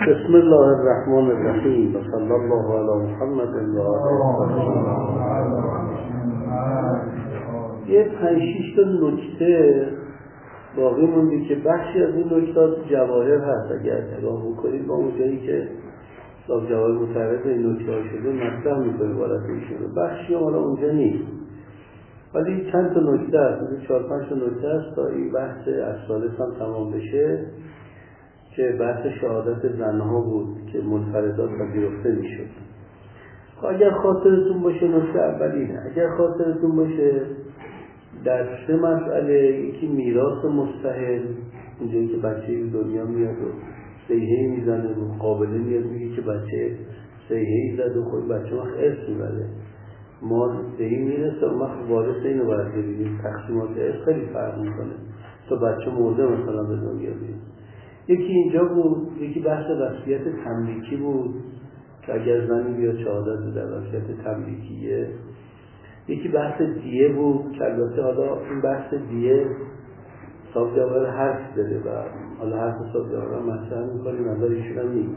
بسم الله الرحمن الرحیم و صلی الله علی محمد و آله. یه 5-6 تا نکته باقی مونده که بخشی از این نکته جواهر هست. اگر نگاه بکنید با اونجایی که صاحب جواهر متعرض این نکته شده مطرح میکنه بالاتر شده، بخشی حالا اونجا نیست، ولی چند تا نکته هست، 4-5 تا نکته هست تا این بحث اسالس هم تمام بشه که بحث شهادت زنها بود که منفردات پذیرفته میشد. اگر خاطرتون باشه نکته اولینه، اگر خاطرتون باشه در 3 مسئله، یکی میراث مستحل، اینجایی که بچه دنیا میاد و صیحه‌ای میزنه و قابله میاد میگه که بچه صیحه‌ای زد و خود بچه وقت ارث میبره، ما به این میرسه و وقت وارث اینو باید ببینیم. تقسیمات ارث خیلی فرق میکنه تا بچه مرده مثلا به دنیا بیاد. یکی اینجا بود، یکی بحث وصیت تملیکی بود که اگر زنی بیاد شهادت در وصیت تملیکیه. یکی بحث دیه بود که البته حالا این بحث دیه صاحب جواهر حرف داده و حالا حرف صاحب جواهر مطرح می‌کنیم، نظر ایشون هم نیست.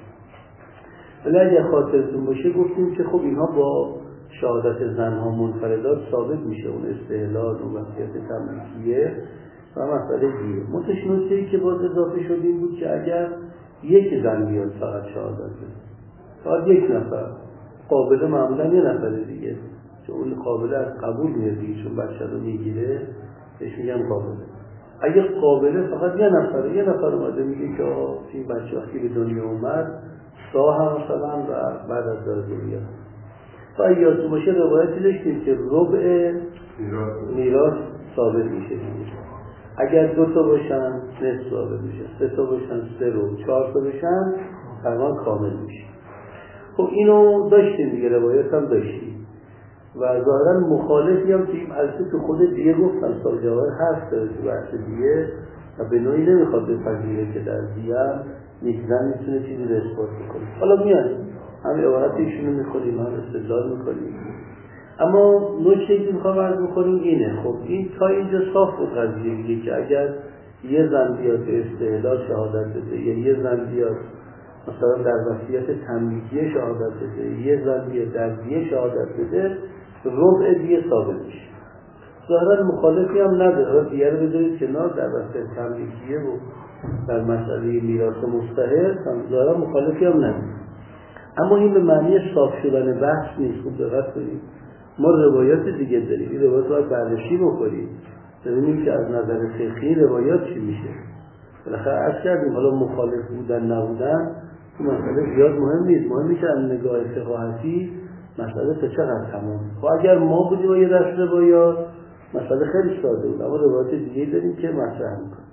ولی اگر خاطرتون باشه گفتیم که خب اینها با شهادت زنها منفردات ثابت میشه، اون استحلال و وصیت تملیکیه و مسئله دیگه. متشنوستی که باز اضافه شد این بود که اگر یک زن بیاد فقط شهادت بده، فقط یک نفر، قابله معمولا یه نفر دیگه، چون اون قابله از قبول میاد دیگه، چون بچه رو میگیره بهش میگن قابله. اگر قابله فقط یه نفر اومده میگه که این بچه وقتی به دنیا اومد ساه مثلا و بعد از دنیا و یادتون باشه روایتی داشتیم که ربع میراث ثابت میشه دیگه. اگر 2 تا باشن نصف ثابت میشه، 3 تا باشن 3 رو، 4 تا باشن تقریبا کامل میشه. خب اینو داشتیم دیگه، روایت هم داشتیم و ظاهرا مخالفی هم که این البته تو خود دیگه گفتن صاحب جواهر حرف داره تو بحث دیگه و به نوعی نمیخواد بپذیره که در دیگه یک زن میتونه چیزی رو اثبات بکنه. حالا میاد همین عبارت ایشونو میخونیم، هم استدلال میکنیم، اما نکته‌ای که میخوام عرض بکنیم اینه. خب این تا اینجا صاف بود قضیه دیگه که اگر یه زن بیاد به استحلال شهادت بده یا یه زن بیاد مثلا در وصیت تملیکیه شهادت بده، یه زن بیاد در دیه شهادت بده، ربع دیه ثابت میشه. ظاهرا مخالفی هم نداره، دیگه رو بذارید کنار، در وصیت تملیکیه و در مسئله میراث مستحل ظاهرا مخالفی هم نداره. اما این به معنی صاف شدن بحث نیست. خوب دقت کنید، ما روایات دیگه داریم، این روایات باید بررسی بکنیم ببینیم که از نظر فقهی روایات چی میشه. بالاخره عرض کردیم حالا مخالف بودن نبودن تو مسئله زیاد مهم نیست، مهم میشه از نگاه فقاهتی مسئله تا چقدر تمام. خب اگر ما بودیم و یه دست روایات مسئله خیلی ساده بود، اما روایات دیگه داریم که مطرح میکنه.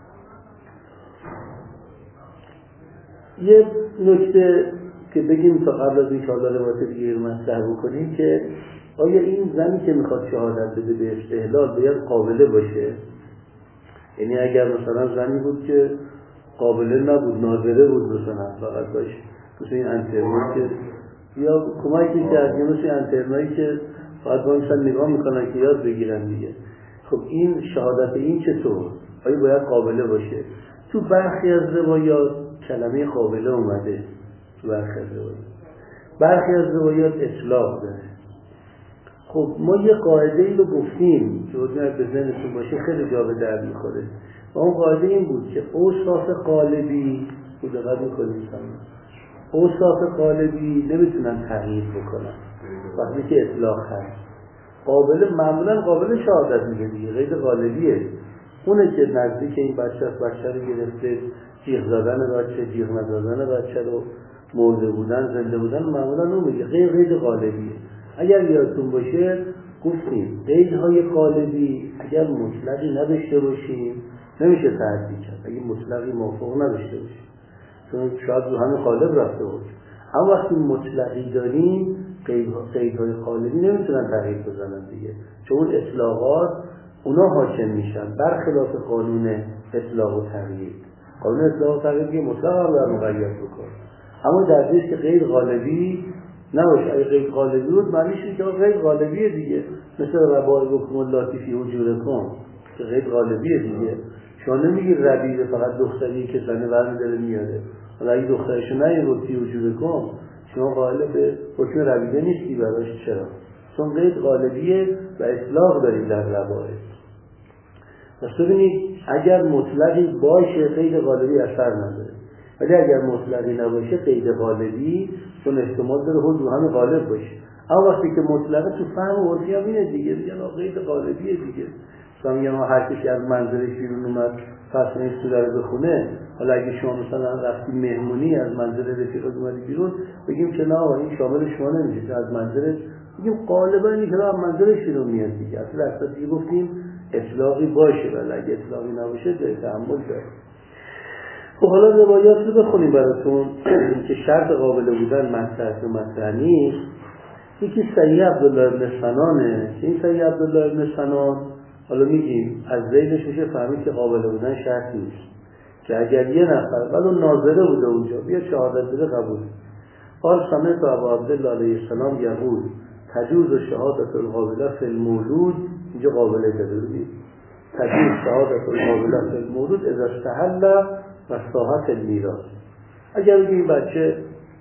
یه نکته که بگیم تا قبل از این شاءالله روایات دیگه رو مطرح بکنیم که آیا این زنی که میخواد شهادت بده به استحلال باید قابله باشه؟ یعنی اگر مثلا زنی بود که قابله نبود، ناظره بود مثلا فقط باشه، مثل این انترنایی که یا کمکی کرد، یا مثل انترنایی که فقط با مثلا نگاه میکنن که یاد بگیرن دیگه. خب این شهادت این چطور؟ آیا باید قابله باشه؟ تو برخی از روایات کلمه قابله اومده، تو برخی از روایات اطلاق داره. خب ما یه قاعده ای رو گفتیم که باید به ذهنتون باشه، خیلی جا به درد میخوره و اون قاعده این بود که اوصاف قالبی دقت میکنید، اوصاف قالبی نمیتونن تغییر بکنن وقتی که اطلاق هست. قابل معمولا قابل شهادت میگه دیگه، غیر قالبیه. اونه که نزدیک این بچه رو گرفته، جیغ زدن بچه، جیغ نزدن بچه رو، مرده بودن، زنده بودن، معمولا اون میگه، غیر قالبیه. اگر یادتون باشه گفتیم قیدهای قالبی اگر مطلقی نداشته باشیم نمیشه تعدیل کرد، اگر مطلقی موافق نداشته باشیم چون شاید رو همه قالب رفته باشه. اما وقتی مطلقی داریم قیدهای قالبی نمیتونن تغییر بزنن دیگه، چون اون اطلاقات اونا حاکم میشن برخلاف قانون اطلاق و تغییر. قانون اطلاق و تغییر که مطلق هم در مقید بکن، اما در دیش که غیر غالبی نباشه. اگه غیر غالبی بود معنیش اینه که غیر غالبیه دیگه، مثل ربائبکم اللاتی فی حجورکم که غیر غالبیه دیگه. شما نمیگی ربیبه فقط دختریه که زنه برمی‌داره میاره، حالا اگه دخترشو نیاوردی وجود کن، شما قائل به حکم رویده نیستی براش. چرا؟ چون قید غالبیه و اطلاق داریم در روایت. پس ببینید اگر مطلقی باشه قید غالبی اثر نداره، ولی اگر مطلقی نباشه قید غالبی چون احتمال داره حضور همه غالب باشه. اما وقتی که مطلقه تو فهم عرفی هم اینه دیگه، میگن قید غالبیه دیگه. مثلا میگن هر کسی از منزلش بیرون اومد فصل این سوره رو بخونه، حالا اگه شما مثلا رفتی مهمونی از منزل رفیقت اومدی بیرون، بگیم که نه این شامل شما نمیشه از منزلت، بگیم غالبا این که از منزلش بیرون میاد دیگه. اصلا دیگه گفتیم اطلاقی باشه، ولی اگه اطلاقی نباشه جای تحمل داره. خب حالا روایات رو بخونیم براتون که شرط قابل بودن مطرح و مطرح نیست. یکی صحیح عبدالله بن سنانه که این صحیح عبدالله بن سنان حالا میگیم از ذیلش میشه فهمید که قابل بودن شرط نیست، که اگر یه نفر ولو ناظره بوده اونجا بیا شهادت بده قبول. قال سمعت ابا عبدالله علیه السلام یقول تجوز شهادت القابله فی المولود، اینجا قابله تدوری تجوز شهادت القابله فی المولود اذا استحل و صاحت المیراث. اگر بگیم بچه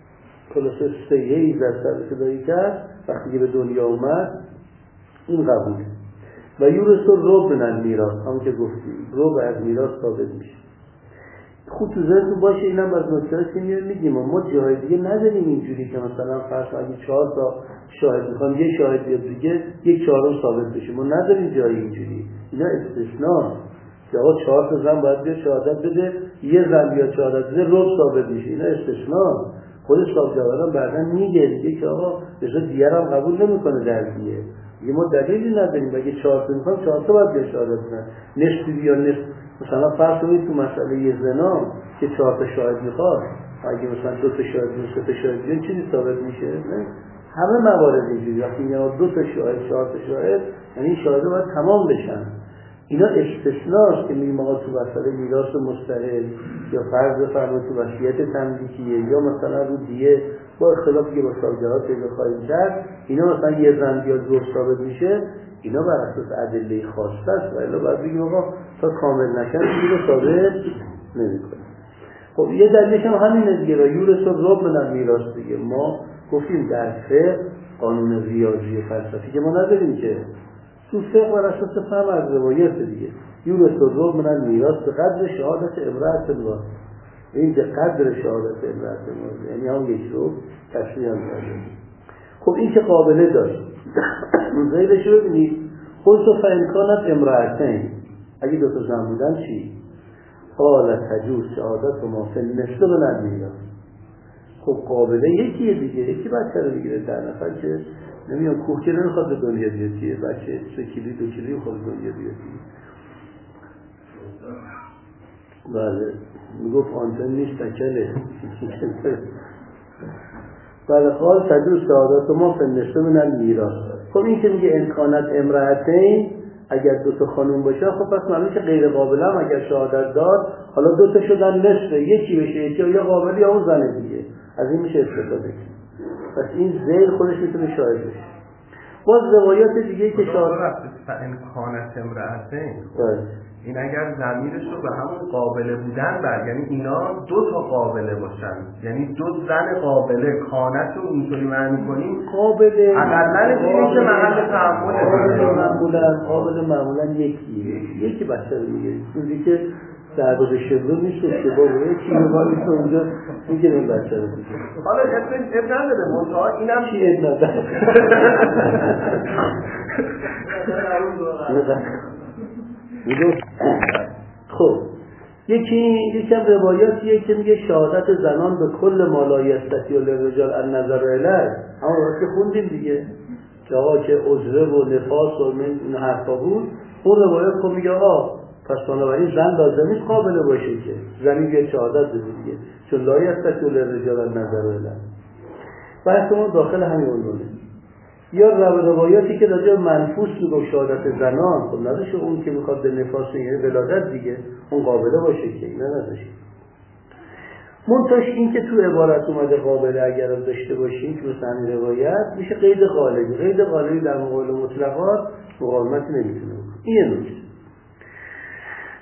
خلاصه سیهی در سر صدایی کرد وقتی که به دنیا اومد این قبوله. و یورث الربع من المیراث، همون که گفتیم ربع از میراث ثابت میشه. خود تو ذهنتون باشه اینم از نکته‌ای که میگیم ما جای دیگه نداریم اینجوری که مثلا فرض اگه 4 تا شاهد میخوام یه شاهد بیاد دیگه 1/4 ثابت بشه، ما نداریم جای اینجوری. اینا استثناء که آقا 4 تا زن باید بیاد شهادت بده، یه زن بیاد شهادت بده ربع ثابت میشه. اینا استثناء. خود صاحب جوهران بعداً میگه که آقا مثلا دیگران قبول نمیکنه در دیگه. ما دلیلی نداریم اگه 4 تا میخوام 4 تا باید بیاد شهادت بدن. نصف یا نصف مثلا فرض کنید تو مسئله یه زنا که 4 تا شاهد میخواد، اگه مثلا 2 تا شاهد یا 3 تا شاهد بیان چیزی ثابت میشه؟ نه. همه موارد اینجوری وقتی میگن 2 تا شاهد 4 تا شاهد یعنی این شاهدها باید تمام بشن. اینا استثناست که میگیم آقا تو مسئله میراث مستحق یا فرض بفرمایید تو وصیت تملیکیه یا مثلا رو دیه با اختلافی که با صاحب پیدا خواهیم کرد، اینا مثلا یه زن یا دو ثابت میشه، اینا بر اساس ادله خاصه است و الا باید بگیم آقا تا کامل نشن دیگه ثابت نمیکنه. خب یه دلیلش هم همینه دیگه، را یورث الربع من المیراث دیگه. ما گفتیم در فقه قانون ریاضی فلسفی که ما نداریم که تو فقه بر اساس فهم از روایت دیگه یورث الربع من المیراث به قدر شهادت امرأة الله، این به قدر شهادت امرأة الله یعنی هم یک رو تشریح هم کرده. خب این که قابله داشت زیلش رو ببینید خودتو فانکانت امرأتین، اگه 2 تا زن بودن چی؟ قال تجوز شهادت و ما فی النصف من المیراث. خب قابله یکیه دیگه، یکی بچه رو بگیره در نفر که نمیان کوه که نمیخواد به دنیا بیادیه، بچه 3 کیلویی 2 کیلویی خود دنیا بیادیه. بله میگفت آنتن نیست تکله. بله قال تجوز شهادت و ما فی النصف من المیراث. خب این که میگه امکانات امرأتین اگر 2 تا خانوم باشه خب پس معلومه که غیر قابل هم اگر شهادت داد حالا 2 تا شدن نصف، یکی بشه یکی یا قابل یا اون زنه دیگه، از این میشه استفاده کرد. پس این ذیل خودش میتونه شاهد بشه. باز روایات دیگه که شهادت امکانات امرأتین این اگر ضمیرش رو به همون قابله بودن بر، یعنی اینا 2 تا قابله باشن، یعنی 2 زن قابله، کانت رو اینطوری معنی کنیم قابله اقلن اینه که محل تعامله. قابله معمولا یکی بچه رو میگه چیزی که در به شبه میشه که بابا یکی نگاهی تو اونجا میگه این بچه رو میگه حالا اب نداره منطقه اینم چی اب نداره خب یکی هم روایاتیه که میگه شهادت زنان به کل ما لا یستطیع الرجال النظر الیه، همون رو که خوندیم دیگه که آقا که عذره و نفاس و این حرفا بود. اون روایات خب میگه آقا پس بنابراین زن لازم نیست قابله باشه که زنی بیاد شهادت بده دیگه، چون لا یستطیع الرجال النظر الیه. بحثمون داخل همین عنوانه. یا روایاتی که راجع منفوس میگه شهادت زنان، خب نداشه اون که میخواد به نفاس یعنی ولادت دیگه اون قابله باشه که اینا نداشه. منتاش این که تو عبارت اومده قابله اگر داشته باشیم که مثلا روایت میشه قید غالبی. قید غالبی در مقابل مطلقات مقاومت نمیتونه بکنه. این نکته.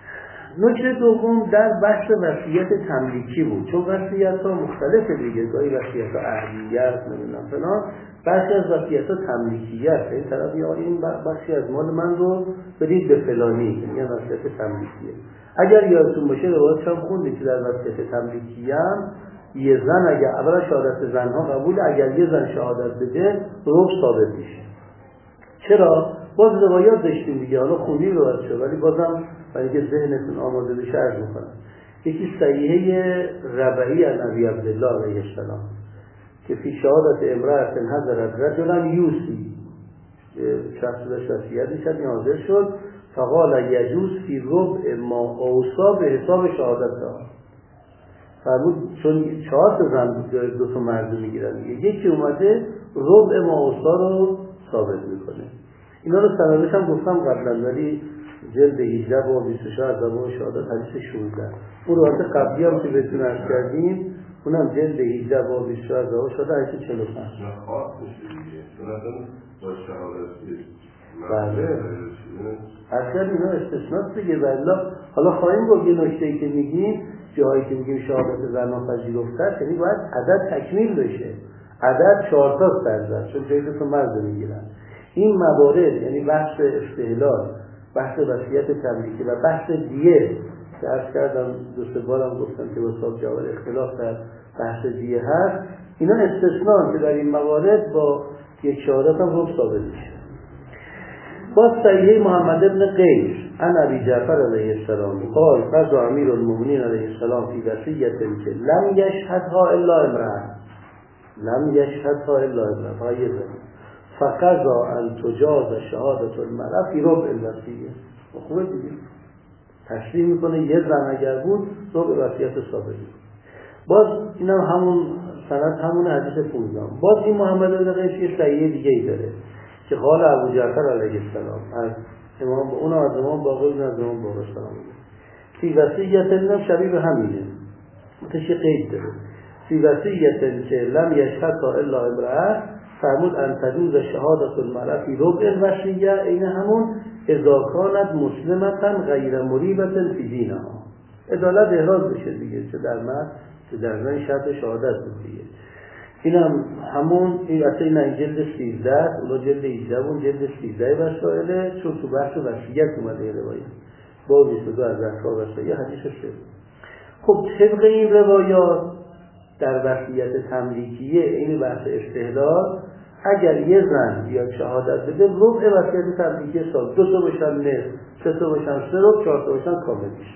نکته دوم در بحث وصیت تملیکی بود، چون وصیت‌ها مختلفه دیگه، گاهی وصیت‌ها اهلیت نمیدونم فلان، بخشی از وصیت‌ها تملیکیه، این طرف یا این بخشی از مال من رو بدید به فلانی، میگن وصیت تملیکیه. اگر یادتون باشه روایتش هم خوندید که در وصیت تملیکیه هم یه زن اگر اولا شهادت زنها قبوله، اگر یه زن شهادت بده ربع ثابت میشه. چرا؟ باز روایات داشتیم دیگه، حالا خوندیم روایت شد، ولی بازم برای که ذهنتون آماده بشه عرض میکنم. یکی صحیحه ربعی عن ابی عبدالله علیه السلام که فی شهادت امرأة حضرت رجلا یوسی، شخص داشت وصیت می‌کرد حاضر شد، فقال یجوز فی ربع ما اوصا به حساب شهادتها. فرمود چون 4 تا زن 2 تا مرد میگیرن دیگه، یکی اومده ربع ما اوصا رو ثابت میکنه. اینا رو سندش هم گفتم قبلا، ولی جلد 18 و 24 از باب شهادت حدیث 16. اون روایت قبلی هم که بهتون عرض کردیم، اونم جلد 18 و 24 از باب شهادت حدیث 45. خاص میشه دیگه. مثلا با شهادت بله. اصلا اینا استثناء دیگه. والله حالا خواهیم گفت یه نکته‌ای که میگیم، جایی که میگیم شهادت زنان پذیرفته است، یعنی باید عدد تکمیل بشه. عدد 4 تا درصد، چون جایی که مرد میگیرن. این موارد یعنی بحث استحلال، بحث وصیت تملیکی و بحث دیه که عرض کردم 2-3 بارم گفتم که با صاحب جوال اختلاف در بحث دیه هست، اینا استثناء که در این موارد با یک شهادت هم ربع ثابت میشه. باز صحیحه محمد ابن قیس عن ابی جعفر علیه السلام قال قضى امیر المؤمنین علیه السلام فی وصیة که لم یشهدها الا امرأة، لم یشهدها الا امرأة، فقضا ان تجاز شهادت المرأة فی ربع الوصیه. خوبه دیگه، تشریح میکنه یه زن اگر بود ربع وصیت ثابت. باز اینم همون سند همون حدیث 15. باز این محمد بن قیس یه صحیح دیگه ای داره که قال ابو جعفر علیه السلام از امام اون از امام باقر بن از امام باقر سلام فی وصیت اینم شبیه به همینه، متشی قید داره فی وصیت که لم یشهدها الا امرأة، فرمود ان تجوز شهادت المرأة فی ربع الوصیه، این همون اذا کانت مسلمة غیر مریبة فی دینها، عدالت احراز بشه دیگه، چه در مرد چه در زن شرط شهادت بود دیگه. اینم همون این اصلا این جلد 13 اون جلد 18 اون جلد 13 وسائله، چون تو بحث وصیت اومده روایت با 22 از احکام وصیت حدیث شد. خب طبق این روایات در وصیت تملیکیه این بحث استحلال، اگر یه زن بیاد شهادت بده ربع وصیت تملیکیه سال 2 تا بشن نصف، 3 تا بشن 3 ربع، 4 تا بشن کامل میشه.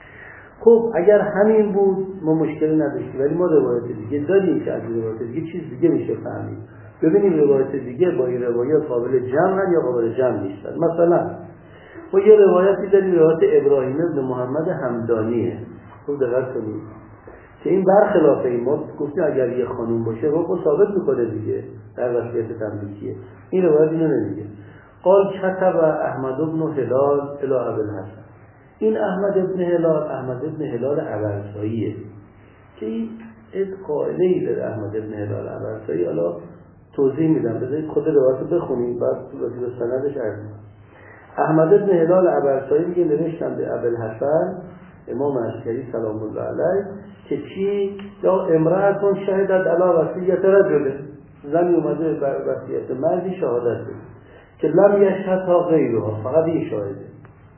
خب اگر همین بود ما مشکلی نداشتیم، ولی ما روایت دیگه داریم که از روایت دیگه چیز دیگه میشه فهمید. ببینیم روایت دیگه با این روایت قابل جمع یا قابل جمع نیستن. مثلا ما یه روایتی داریم، روایت ابراهیم بن محمد همدانیه، خوب دقت کنید که این برخلاف این ما گفتیم اگر یه خانوم باشه رو ثابت میکنه دیگه در وصیت تملیکیه. این روایت اینو نمیگه. قال كتب احمد بن هلال الی ابوالحسن، این احمد ابن هلال عبرساییه که این قائله‌ای داره احمد ابن هلال عبرسایی. حالا توضیح میدم، بذارید خود روایت بخونید بعد توضیح سندش عرض می‌کنم. احمد ابن هلال عبرسایی میگه نوشتم به ابوالحسن امام عسکری سلام الله علیه که چی یا امرأة شهدت علی وصیت رجل، زنی اومده بر وصیت مردی شهادت بده که لم یشهدها غیرها، فقط این شاهده.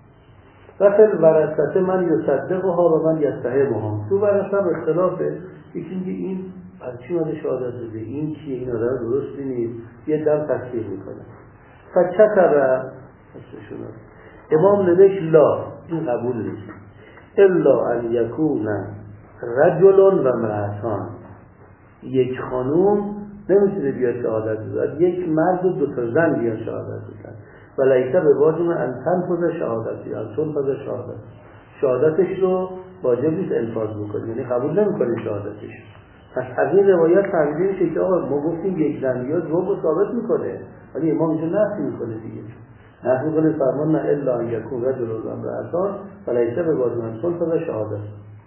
رفل ورثه من یصدقها و من یتهمها. تو ورثه هم اختلافه، یکی میگه این از چی اومده شهادت بده، این چیه، این آدم درستی نیست، یه دم تصحیح میکنه. فکتب امام نوشت لا، این قبول نیست، الا ان یکون رجل و امرأتان، یک خانوم نمیتونه بیاد شهادت بده، یک مرد و 2 تا زن بیاد شهادت بده. ولیسه به واجب ان تنفذ شهادتی، ان تنفذ شهادتش رو واجب نیست انفاذ بکنه، یعنی قبول نمیکنه شهادتش. پس از این روایت فهمیده میشه که آقا ما گفتیم یک زن بیاد رو ثابت میکنه، ولی امام اینجا نفی میکنه دیگه، نفی میکنه فرمان نه الا ان یکون رجل و امرأتان ولیسه به واجب ان تنفذ شهادت.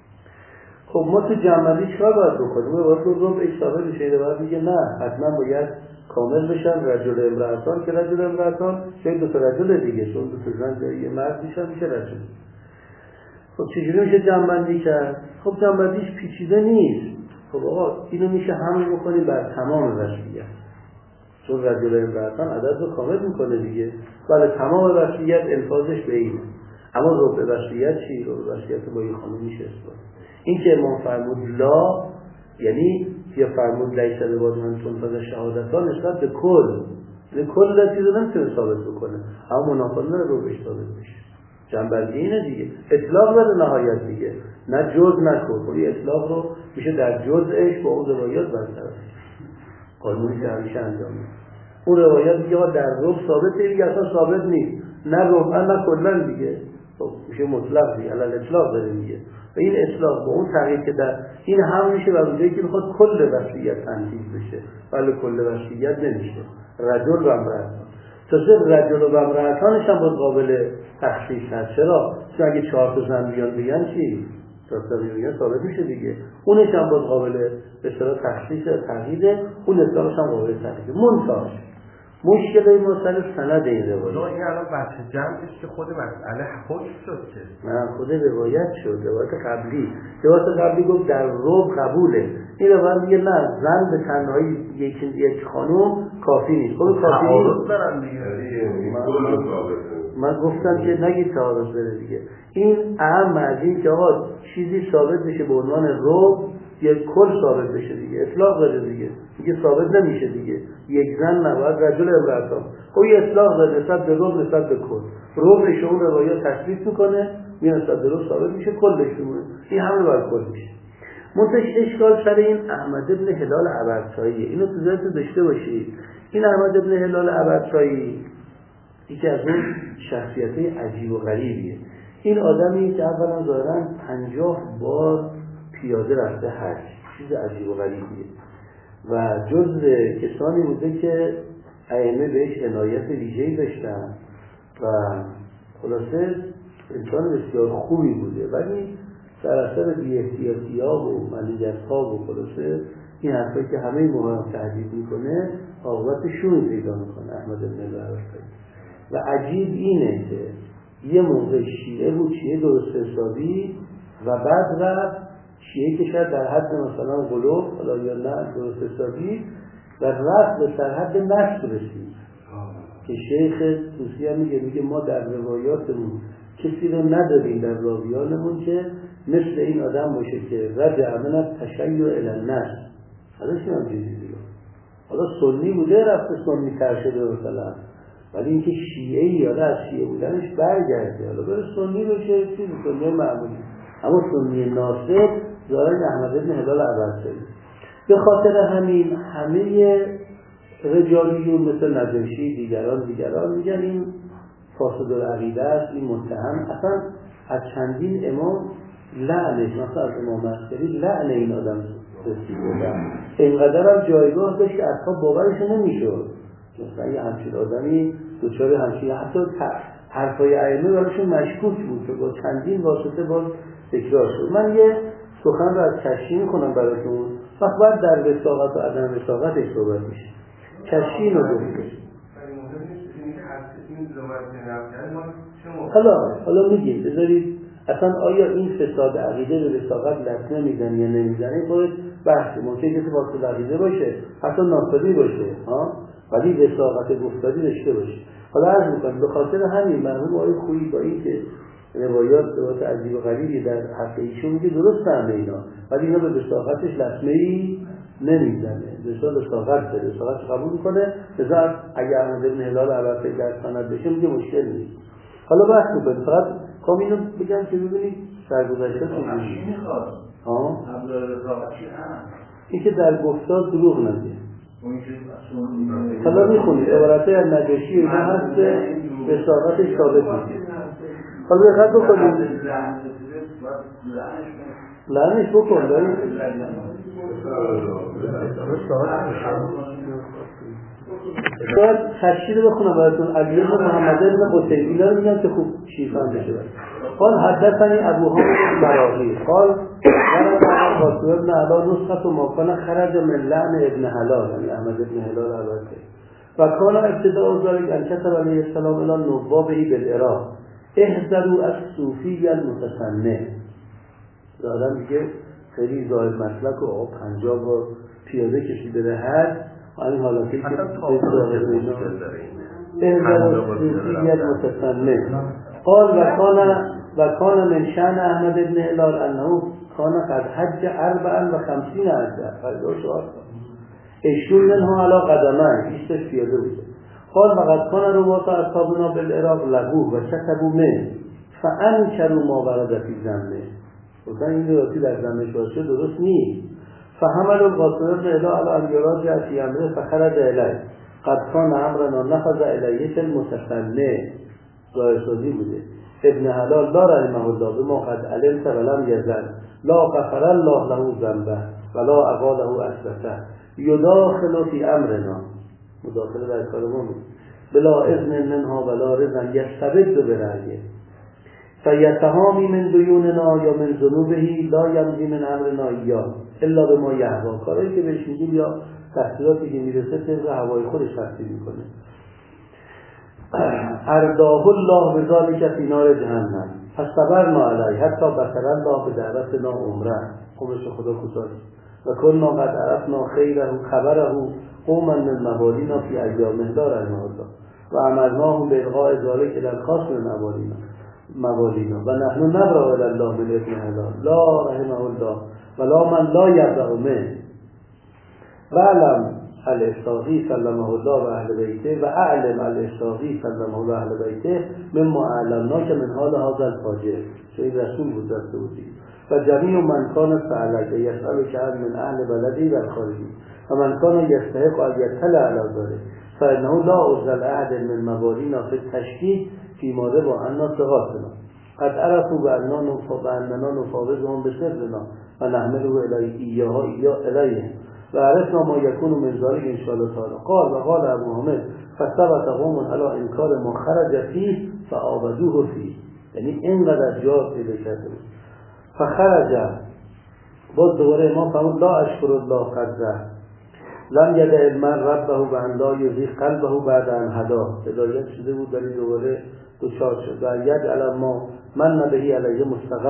خب ما تو جمعی چرا باید بکنیم؟ ما باید رو به ثابت بشه، باید میگه نه حتما باید کامل بشن رجل امرأتان، که رجل امرأتان چه 2 تا رجل دیگه، چون 2 تا زن جایی مرد میشن میشه رجل. خب چجوری میشه جمع‌بندی کرد؟ خب جمع‌بندیش پیچیده نیست. خب آقا اینو میشه حمل بکنیم بر تمام وصفیت، چون رجل امرأتان عدد رو کامل میکنه دیگه. بله تمام وصفیت الفاظش به اینه، اما ربع وصفیت چی؟ ربع وصفیت با این خانم میشه اثبات. این که امام فرمود لا، یعنی یا فرمود لیس لباد من تنفذ شهادتان نسبت به کل، یعنی کل در چیز رو نمیتونه ثابت بکنه، اما منافل نه ربعش ثابت میشه. جنبندی اینه دیگه، اطلاق داره نهایت دیگه، نه جز نه کل. خب این اطلاق رو میشه در جزءش با اون روایات برطرف، قانونی که همیشه انجام میده. اون روایت میگه در ربع ثابته، دیگه اصلا ثابت نیست، نه ربعا نه کلا دیگه. خب میشه مطلق دیگه، علل اطلاق داره میگه. و این اطلاق با اون تغییر که در این هم میشه و اونجایی که میخواد کل وصفیت تنفیذ بشه، ولی کل وصفیت نمیشه. رجل و امرأتان، تصدیق رجل و امرأتانش هم باید قابل تخصیص هست. چرا؟ چون اگه 4 تا زن بیان بگن چی؟ 4 تا بیان ثابت میشه دیگه. اونش هم باید قابل به اصطلاح تخصیص تغییره، اون اطلاقش هم قابل تغییره. منتاش مشکل این مسئله سند این روایت. این الان بچه جمعش که خود مسئله حکم شد که نه خود روایت شد، روایت قبلی گفت در ربع قبوله. این روایت میگه نه، زن به تنهایی یک خانم کافی نیست. خب کافی نیست دارن دیگه. من گفتم که نگید تعارض بره دیگه. این اهم از این که آقا چیزی ثابت بشه به عنوان ربع، یک کل ثابت بشه دیگه، اطلاق داره دیگه ثابت نمیشه دیگه. یک زن نباید رجل امرأتان، خب یه اطلاق داره نسبت به ربع نسبت به کل، ربعش اون روایت تثبیت میکنه، میاد نسبت به ربع ثابت میشه، کلش میمونه. این همه بر کل میشه. منتش اشکال سر این احمد ابن هلال عبرسایی، اینو تو ذهنتون داشته باشید. این احمد ابن هلال عبرسایی یکی از اون شخصیت‌های عجیب و غریبیه. این آدمی که اولا ظاهراً 50 بار پیاده رفته حج، چیز عجیب و غریبیه و جزء کسانی بوده که ائمه بهش عنایت ویژه‌ای داشتن و خلاصه انسان بسیار خوبی بوده، ولی در اثر بی‌احتیاطی‌ها و ملیت‌ها و خلاصه این حرفایی که همه موقع تهدید میکنه عاقبت شومی پیدا میکنه احمد بن العرفی. و عجیب اینه که یه موقع شیعه بود، شیعه درست حسابی، و بعد رفت شیعه که شاید در حد مثلا غلو حالا یا نه درست حسابی، و رفت به سرحد نسل رسید که شیخ توسی هم میگه ما در روایاتمون کسی رو نداریم در راویانمون که مثل این آدم باشه که رجع من از تشیع الی النسل. حالا چی هم چیزی دیگه، حالا سنی بوده رفته سنی تر شده مثلا، ولی اینکه شیعه یا از شیعه بودنش برگرده، حالا بره سنی بشه چیزی سنی معمولی، اما سنی ناصر ظاهر احمد بن هلال عبرسایی. به خاطر همین همه رجالیون مثل نجاشی دیگران میگن این فاسد العقیده است، این متهم. اصلا از چندین امام لعنش، مثلا از امام عسکری لعن این آدم رسید بودن، اینقدر هم جایگاه داشت که اصلا باورش نمیشد مثلا یه همچین آدمی دوچار همچین، حتی حرفای ائمه براشون مشکوک بود که با چندین واسطه باز تکرار شد. من یه سخن رو از کشی میکنم براتون، وقت بعد در وثاقت و عدم وثاقتش صحبت میشه. کشی رو داریم حالا میگیم بذارید اصلا آیا این فساد عقیده به وثاقت لطمه میزنه یا نمیزنه، خودت بحث ممکنه که فاسد عقیده باشه، حتی ناصری باشه ولی وثاقت گفتاری داشته باشه. حالا عرض میکنم به خاطر همین مرحوم آقای خویی با این که روایات عجیب و غریبی در حق ایشون میگه درست همه اینا، ولی اینا به وثاقتش لطمه‌ای نمیزنه، وثاقت داره، وثاقت قبول میکنه. لذا اگر احمد بن هلال عبرسایی در سند بشه میگه مشکل نیست. حالا بحث میکنیم، فقط اینو بگم که ببینید سرگذشته چی میخواد. این که در گفتار دروغ نگه. حالا میخونید عبارته از نجاشی اینا هست که وثاقتش ثابت نیست. حالا دقت بکنید، لعنش بکن دارید باید تشکیل بخونم براتون. علی بن محمد بن قتیبه اینا رو میگم که خوب شیفان بشه. قال حدثنی ابو حامد المراغی قال ورد قاسم ابن علا نسخة ما كان خرج من لعن ابن هلال، یعنی احمد ابن هلال البته، و کان ابتداء ذلك ان كتب علیه السلام الى نوابه بالعراق، احذروا از صوفی المتصنع. آدم میگه خیلی ظاهر مسلک و 50 با پیاده کشیده به حد این حالاتی که ظاهر اینا احذروا صوفی المتصنع. قال وكان من شأن احمد بن هلال انه كان قد حج 54 حجه اشون منها على قدمه ایستش پیاده بوده. قال وقد كان رواة اصحابنا بالعراق لغوه و شتبوا منه فانکروا ما ورد فی ذمه. گفتن این رواتی در ذمش باشه درست نیست. فحمل القاسم بن اله على ان يراجع في امره فخرج الیه قد كان امرنا نفذ الیه المتصنع. ظاهرسازی بوده. ابن حلال لا رحمه الله بما قد علمت ولم یزل لا غفر الله له ذنبه ولا اقاله اسرته یداخل فی امرنا، مداخله در کار ما بلا اذن منها ولا رضا یستبد برأیه فیتهامی من دیوننا یا من ذنوبه لا یمضی من امرنا ایاه الا به ما یهوا. کاری که بهش میگیم یا تحصیلاتی که میرسه طبق هوای خودش تفسیر میکنه. ارداه الله بذالک فی نار جهنم فصبرنا علیه حتی بصر الله به دعوتنا عمره. عمرش خدا کوتاه و کنا قد عرفنا خیره خبره قوما من موالینا فی ایامه لا رحمه الله و امرناه بالغاء ذلک الی الخاص من موالینا و نحن نبرأ الی الله من ابن حلال لا رحمه الله ولا من لا یبرأ منه وعلم الاشتاقی سلمه الله و اهل بیته و اعلم الاشتاقی سلمه الله و اهل بیته مما اعلمنا که من حال هذا الفاجر شاید رسول بود دسته بودی و جمیع من کان سألک یسأل که من اهل بلدی و خارجی و من کان یستحق ان یطلع علی ذلک فانه لا عذر احد من موالینا فی التشکیک فی ما روا عنا ثقاتنا قد عرفوا باننا نفاوضهم بسرنا و نحمله الیه و عرفنا ما یکون من ذلك ان شاء الله تعالی. قال و قال ابو حامد فثبت قوم علی انکار ما خرج فيه فآبدوه فيه. یعنی اینقدر جا پیدا کرده بود. فخرج باز دوباره امام فرمود لا اشکر الله قدره لم یدع المرء ربه و ان لا یزیغ قلبه بعد ان هدا. هدایت شده بود ولی دوباره دچار شد. و یجعل ما من بهی علیه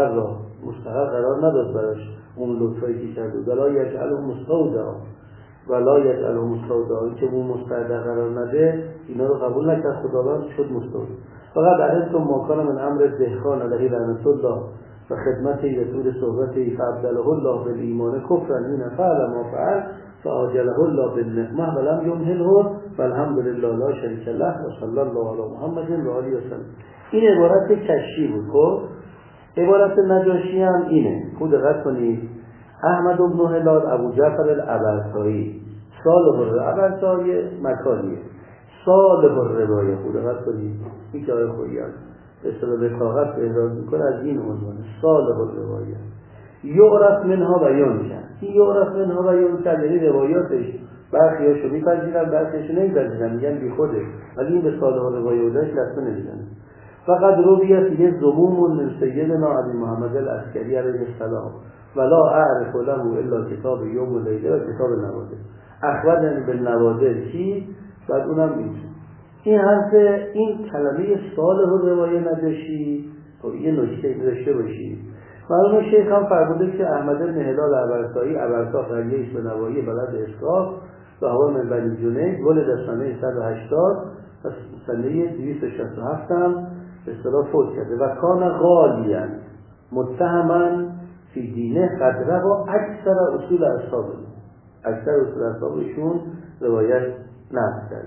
مستقر قرار نداد براش اون لطفایی که کرد. ولا یجعله مستودعا ولا یجعله مستودعا که اون مستودع قرار نده اینا رو قبول نکرد خداوند شد مستودع. فقط علمتم ما کان من امر دهقان علیه لعنت الله و خدمتی و طول صحبتی فابدله الله بالایمان کفرا این فعل ما فعل فآجله الله بالنعمه ولم یمهله والحمد لله لا شریک له و صلی الله علی محمد و آله و سلم. این عبارت کشی بود. خب عبارت نجاشی هم اینه. خود دقت کنید. احمد بن هلال ابو جعفر العبرسایی صالح العبرسایی مکانیه صالح الروایه. خود دقت کنید. این که آیه خویی اصطلاح به کاغذ احراز میکنه از این عنوان صالح الروایه. یعرف منها و ینکر. این یعرف منها و ینکر یعنی روایاتش برخیاشو میپذیرن برخیاشو نمیپذیرن میگن بی خوده ولی این به صالح الروایه بودنش لطمه نمیزنه. فقد رویت یه زموم من سیدنا علی محمد العسکری علیه السلام ولا اعرف له الا کتاب یوم و لیله و کتاب نوادر. اخبرنی بالنوادر چی؟ بعد اونم این حرف این کلمه صالح الروایه نجاشی خب یه نکته داشته باشید. معلومه شیخ هم فرموده که احمد بن هلال عبرسایی عبرسا قریه به نواحی بلد اسکاف و هوا من بنی جنید ولد سنه 180 و سنه 267 هم به اصطلاح فوت کرده و کان غالیا متهما فی دینه قدره و اکثر اصول اصحابشون روایت نقل کرده.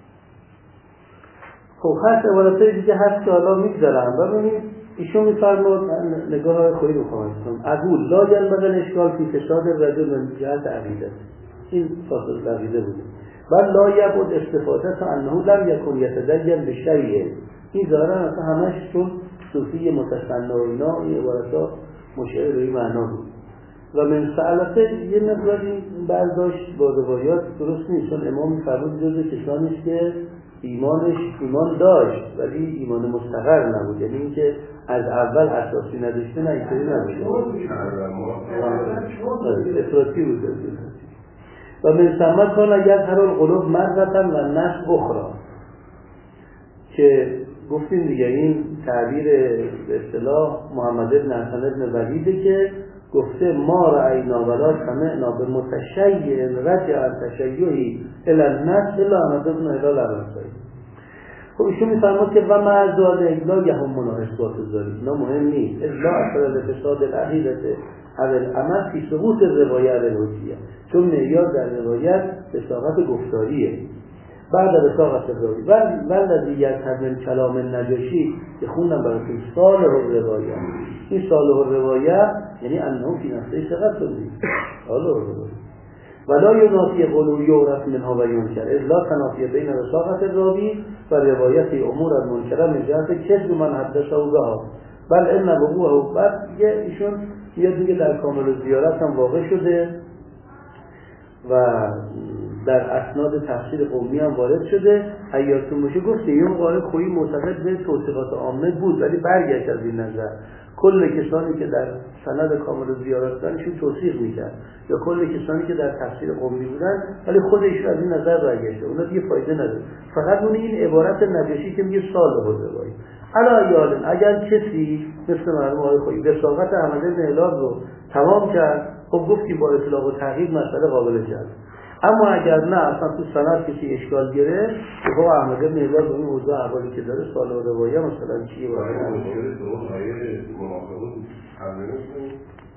خب هست عبارتای دیگه هست که حالا میگذارم ببینید ایشون میفرمود نگاه خوبی رو خواهد کنم اقول لا ینبغی اشکال فی فساد الرجل من جهت عقیده. این فاسد عقیده بود. بل لا یبعد استفاده تا انه لم یکن یتدین بشیء. این ظاهرا اصلا همش چون صوفی متصنع و اینا این عبارتا مشعر به این معنا بود. و من سألته یه مقداری برداشت با روایات درست نیست چون امام میفرمود جزء کسانیست که ایمان داشت ولی ایمان مستقر نبود. یعنی اینکه از اول اساسی نداشته نه اینطوری نبود افراطی بود. و من سمت کان اگر هر القلوب مرغتن و نفس اخرى که گفتیم دیگه این تعبیر به اصطلاح محمد بن حسن بن ولیده که گفته ما رأینا ولا سمعنا به متشیع رجع التشیعی الی النص الا احمد بن هلال الانصاری. خب ایشون میفرماد که و مع ذلک لا یهمنا اثبات ذلک، اینا مهم نیست، الا اثر الفساد العقیدة او العمل فی ثبوت روایت الوجیه، چون معیار در روایت بصاغت گفتاریه. بعد بصاغت راوی والذی یذهب من کلام النجاشی که خوندم براتون صالح الروایه، این صالح الروایه یعنی انه فی نفسه ثقت بود، صالح الروایه ولا ینافی قول یعرف منها و ینکر الا تنافی بین بصاغت الراوی و روایت امور المنکره من جهت کذب من حدثه بها بل ان وقوعه. بعد دیگه ایشون یه دیگه در کامل زیارت هم واقع شده و در اسناد تفسیر قومی هم وارد شده. حیاتون باشه گفت یه مقاله خویی معتقد به توصیقات عامه بود ولی برگشت از این نظر. کل کسانی که در سند کامل زیارت دارنشون توصیق میکرد یا کل کسانی که در تفسیر قومی بودن ولی خودش از این نظر برگشته، اونا دیگه فایده نداره. فقط اون این عبارت نجاشی که میگه صالح الروایه. علا یالن اگر کسی مثل مرحوم آقای خویی وثاقت احمد بن هلال رو تمام کرد، خب گفتی با اطلاق و تغییر مسئله قابل جلب. اما اگر نه اصلا تو سند کسی اشکال گرفت که با احمد بن هلال با این اوضاع احوالی که داره صالح الروایه مثلا چیه واقعا مشکل تو آیه منافقون حل نمی‌کنی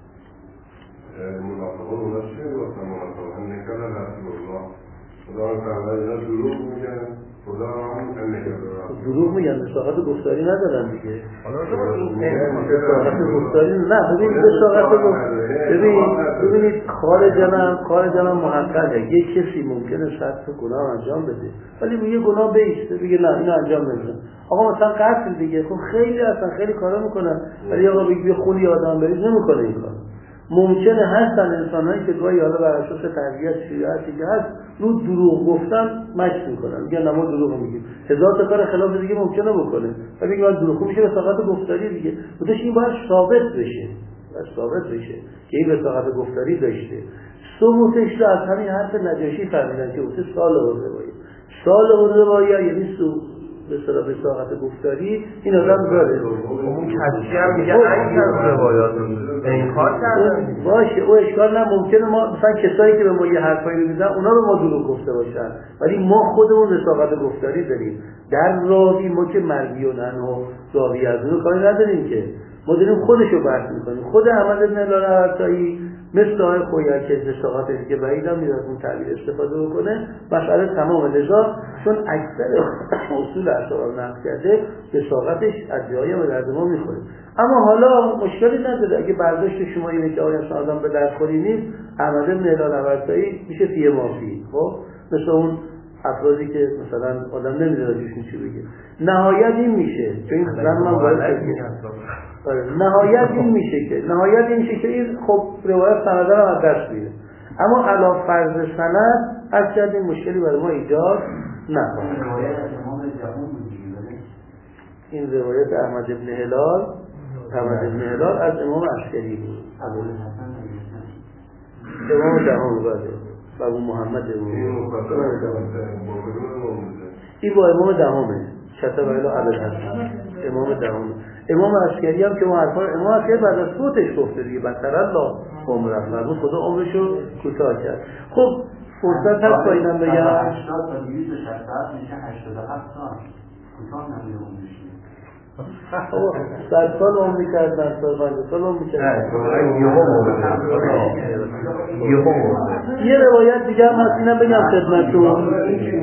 منافقون اونا چیه واسه منافقون نکرد رسول الله خدا تعالی اینا دروغ میگن خدا هم نکرده دروغ میگن وثاقت گفتاری ندارن دیگه. وثاقت گفتاری نه ببینید خارجم محققه. یک کسی ممکنه شرط گناه انجام بده ولی میگه گناه بیسته بگه نه اینو انجام نمیدم. آقا مثلا قتل دیگه خب خیلی کارا میکنن ولی آقا بگه خونی آدم بریز نمیکنه این کار. ممکنه هستن انسانایی که گاهی حالا بر اساس تربیت شریعتی که هست رو دروغ گفتن مشق میکنن، میگن ما دروغ میگیم. هزار تا کار خلاف دیگه ممکنه بکنه ولی میگه من دروغ میشه وثاقت گفتاری دیگه. بودش این باید ثابت بشه که این وثاقت گفتاری داشته. ثبوتش رو از همین حرف نجاشی فهمیدن که اوست صالح الروایه یعنی به اصطلاح وثاقت گفتاری این آدم داره. اون کسی هم میگه این از روایات انکار کردن باشه او اشکال نه. ممکنه ما مثلا کسایی که به ما یه حرفایی رو میزنن اونا رو ما دروغ گفته باشن ولی ما خودمون وثاقت گفتاری داریم. در راوی ما که مرگی و نن و راوی از اون کاری نداریم که ما داریم خودشو بحث میکنیم. خود احمد بن هلال الانصاری مثل آقای خویی که وثاقت دیگه بعید هم میاد اون تعبیر استفاده بکنه مسئله تمام. لذا چون اکثر اصول اشعار نقل کرده وثاقتش از جایی به درد ما میخوره. اما حالا مشکلی نداره اگه برداشت شما اینه که آیا آدم به درد خوری نیست، احمد بن هلال الانصاری میشه فیه مافی. خب مثل اون افرادی که مثلا آدم نمیدونه جوشون چی بگه. نهایت این میشه که این زمان نهایت این میشه که این خب روایت سنده رو از دست میده. اما علا فرض سند از کردیم مشکلی برای ما ایجاد نکنه. این روایت احمد بن هلال از امام عسکری بود، امام دهم و ابو محمد این با امام دهمه شتب الی ابوالحسن امام دهمه. امام عسکری هم که ما حرفا امام عسکری بعد از فوتش گفته دیگه بدتر الله عمره فرمود خدا عمرشو کوتاه کرد. خب فرصت هست با اینم بگم 80 تا 267 میشه 87 سال کوتاه نمیشه عمرش. 100 سال عمر کردن، 50 سال عمر کردن. یه روایت دیگه هم هست اینم بگم خدمتتون.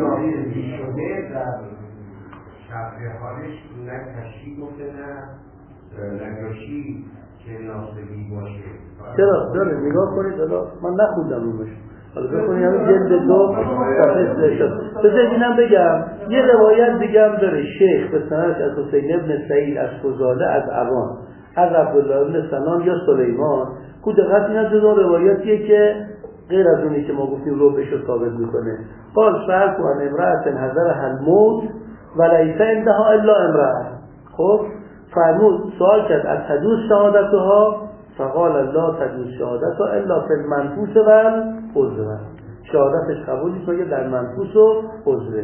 شرح حالش نه تشریح گفته نه نجاشی که ناصبی باشه. چرا؟ داره نگاه کنید حالا من نخوندم اونش. حالا بخونید همین جلد 2 صفحه 30. بذارید اینم بگم یه روایت دیگه هم داره شیخ به سندش از حسین ابن سعید از فضاله از عوان از عبدالله ابن سنان یا سلیمان. کو دقت اینا دو روایتیه که غیر از اونی که ما گفتیم رو بهش ثابت میکنه. قال سألت عن امرأة حضرها الموت ولیس عندها الا امرأة. خب فرمود سوال کرد از حدوث شهادتها فقال لا تجوز شهادتها الا فی المنفوس و الحضره. شهادتش قبول نیست مگر در منفوس و حضره.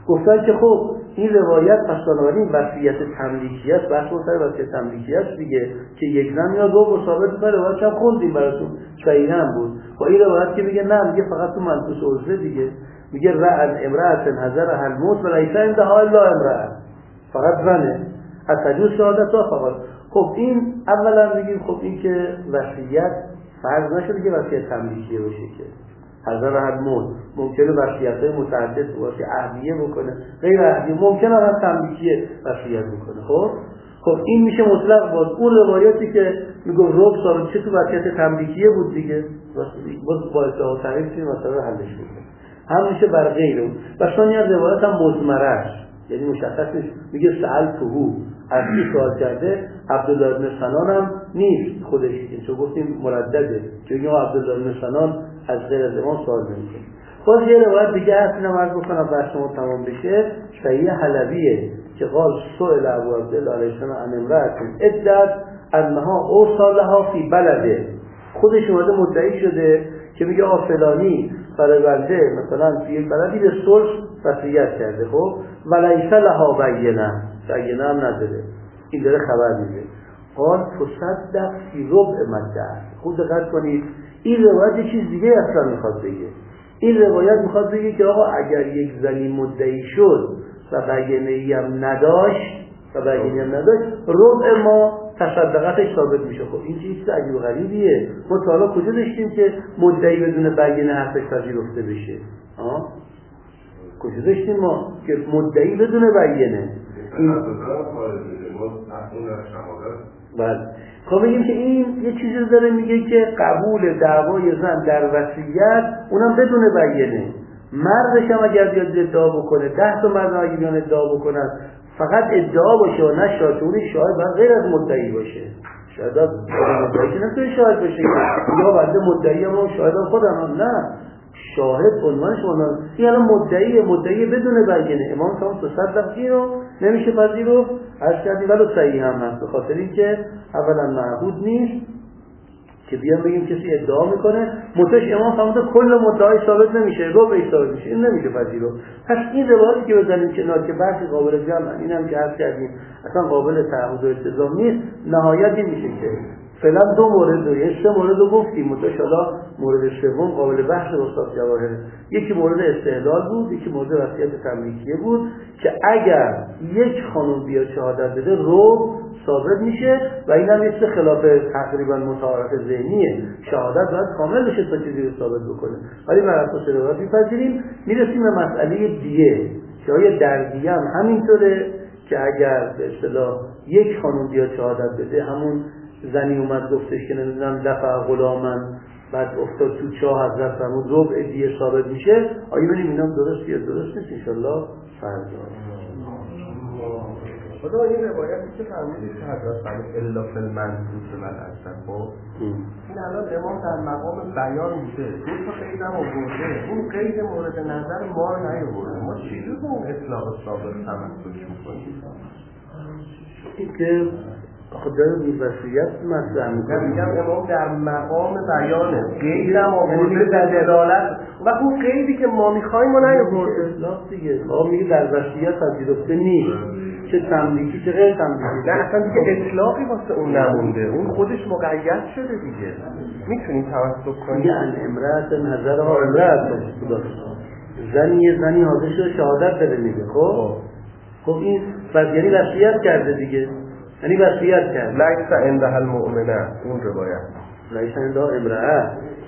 گفتن که خب این روایت پس بنابراین وصیت تملیکیه است، بحث سر وصیت تملیکیه است دیگه، که یک زن میاد رو ثابت می‌کنه. روایت هم خوندیم براتون، صحیح هم بود. با این روایت که میگه نه، میگه فقط تو منفوس عضو دیگه، میگه رأى امرأة حذرها الموت وليس عندها الا امرأة، فقط زنه از تجوز شهادتها فقط. خب این اولا میگیم خب این که وصیت فرض نشده که وصیت تملیکیه باشه، که حذر الموت ممکنه وصیت‌های متعدد باشه، عهدیه بکنه، غیر عهدیه، ممکنه هم تملیکیه وصیت بکنه. خب این میشه مطلق. باز اون روایتی که میگه رب ثابت چه تو وصیت تملیکیه بود دیگه، باز با اصلاح تعریف این مسئله حلش بکنه. هم میشه بر غیر اون. و ثانیا روایت هم مضمرش، یعنی مشخص نیست، میگه سألتهو، از کی سوال کرده؟ عبدالله بن سنان هم نیست خودش، چون گفتیم مردده، چون یا عبدالله بن سنان از غیر از امام سوال نمیکنه. باز یه روایت دیگه هست، اینم عرض بکنم بحث ما تمام بشه، صحیح حلبیه که قال سئل ابو عبدالله علیه السلام عن امرأة عدت انها اوصى لها فی بلده. خودش اومده مدعی شده که میگه فلانی برای بنده مثلا توی یک بلدی به صلح وصیت کرده، خب ولیس لها بینه هم نداره، این داره خبر میده. قال تصدق فی ربع مده. خود دقت کنید، این روایت چیز دیگه اصلا میخواد بگه. این روایت میخواد بگه که آقا اگر یک زنی مدعی شد و بینه‌ای هم نداشت ربع ما تصدقاتش ثابت میشه. خب این چیز عجیب و غریبیه. ما تا حالا کجا داشتیم که مدعی بدون بینه حرفش پذیرفته بشه؟ کجا داشتیم ما که مدعی بدون بینه؟ بله. خب بگیم که این یه چیزی رو داره میگه که قبول دعوای زن در وصیت اونم بدون بینه. مردش هم اگر بیاد ادعا بکنه، 10 تا مرد اگر بیان ادعا بکنن، فقط ادعا باشه و نه شاهد، اون شاهد باید غیر از مدعی باشه. شاید مدعی که نمیتونه شاهد باشه، یا بنده مدعی هم شاهد هم خودم، نه، شاهد عنوانش عنوان. این الان مدعی بدون بینه. امام تمام تصدق رو نمیشه پذیرفت، عرض کردیم، ولی صحیح هم هست، به خاطر اینکه اولا معبود نیست که بیان بگیم کسی ادعا میکنه متش امام فرموده کل مدعای ثابت نمیشه، ربعش ثابت میشه، این نمیشه پذیرفت. پس این روایتی که بزنیم کنار که بحث قابل جمع، اینم که عرض کردیم اصلا قابل تعهد و التزام نیست، نهایتی میشه که فعلا 2 مورد رو، 3 مورد رو گفتیم، متش حالا مورد سوم قابل بحث استاد جواهره. یکی مورد استحلال بود، یکی مورد وصیت تملیکیه بود که اگر یک خانم بیا شهادت بده ربع ثابت میشه و این هم یه خلاف تقریبا متعارف ذهنیه. شهادت باید کامل بشه تا چیزی رو ثابت بکنه، ولی بر اساس روایت میپذیریم. میرسیم به مسئله دیه که آیا در دیه هم همینطوره که اگر به اصطلاح یک خانم بیاد شهادت بده، همون زنی اومد گفتش که نمیدونم دفع غلامن، بعد افتاد تو چاه حضرت فرمود ربع دیه ثابت میشه، آیا ببینیم اینا درست یا درست نیست؟ انشالله فردا. خدا این روایتی که فرمودید که حضرت فرمود الا فی المنفوس والعسل، خب این الان امام در مقام بیان بوده، 2 تا قید هم آورده، اون قید مورد نظر ما رو نیاورده، ما چجور به اون اطلاق ثابت تمسک میکنیم؟ این که خدا رو وصیت مطرح میکنه. میگم امام در مقام بیانه، قید هم آورده در دلالت، و اون قیدی که ما میخوایم ما نیاورده. اطلاق دیگه ما میگه در وصیت پذیرفته نیست، چه تملیکی چه غیر تملیکی. نه اصلا دیگه اطلاقی واسه اون نمونده، اون خودش مقید شده دیگه. میتونیم تمسک کنیم. میگه ان امرأة نظرها امرأة زنی حاضر شده شهادت بده میگه. خب این پس یعنی وصیت کرده دیگه، یعنی وصیت کرد. لیس عندها المؤمنه، اون روایت لیس عندها امرأة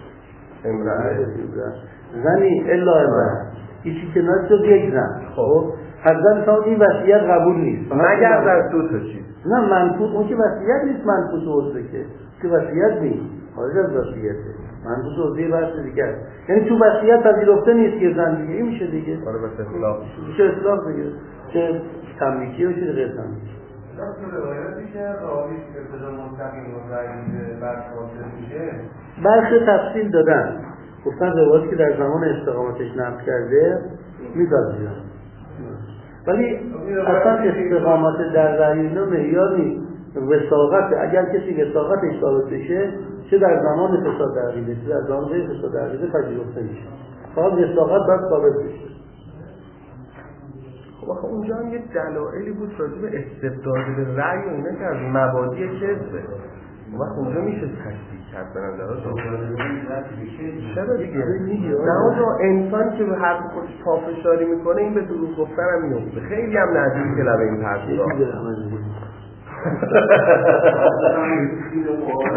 زنی الا امرأة، کسی که نشد یک زن. خب هر زن تا این وصیت قبول نیست مگر در 2 تا چیز. نه منفوس، اون که وصیت نیست، منفوس عضو که وصیت نیست، خارج از وصیته، منفوس عضوی بحث دیگه است. یعنی تو وصیت پذیرفته نیست که زن دیگه، این میشه دیگه. آره بس اطلاق میشه اطلاق دیگه، چه تملیکی و چه غیر تملیکی. تو روایتی که راوی که ابتدا مستقیم و ضعیف بعد حاصل میشه، برخی تفصیل دادن، گفتن روایتی که در زمان استقامتش نقل کرده می‌دازیدن، ولی اصلا استقامت در رأی اینا معیار نیست. وثاقت، اگر کسی وثاقتش ثابت بشه، چه در زمان فساد عقیده چه در زمان غیر فساد عقیده پذیرفته میشه، فقط وثاقت باید ثابت بشه. خب اونجا هم یه دلایلی بود راجع به استبداد به رأی و اینا که از مبادی کذبه. وقت اونجا میشه تصدیق کرد به نظرتون؟ چرا دیگه؟ نه انسان که به حرف خودش پافشاری میکنه این به دروغ گفتن هم میفته. خیلی هم نزدیک لب این حرف